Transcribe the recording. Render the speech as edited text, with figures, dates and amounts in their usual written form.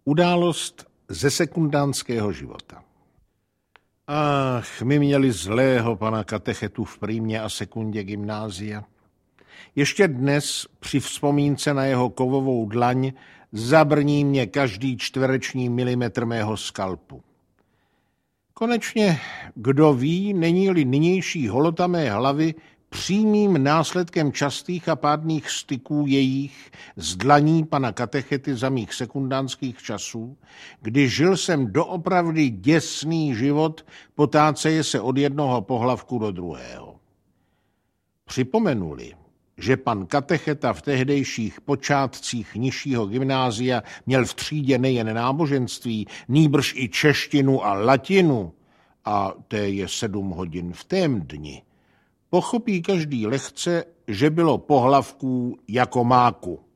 Událost ze sekundánského života. Ach, my měli zlého pana katechetu v primě a sekundě gymnázia. Ještě dnes při vzpomínce na jeho kovovou dlaň zabrní mě každý čtvereční milimetr mého skalpu. Konečně, kdo ví, není-li nynější holota mé hlavy přímým následkem častých a pádných styků jejich z dlaní pana katechety za mých sekundánských časů, kdy žil jsem doopravdy děsný život, potáceje se od jednoho pohlavku do druhého. Připomenuli, že pan katecheta v tehdejších počátcích nižšího gymnázia měl v třídě nejen náboženství, nýbrž i češtinu a latinu, a té je 7 hodin v tém dni, pochopí každý lehce, že bylo pohlavků jako máku.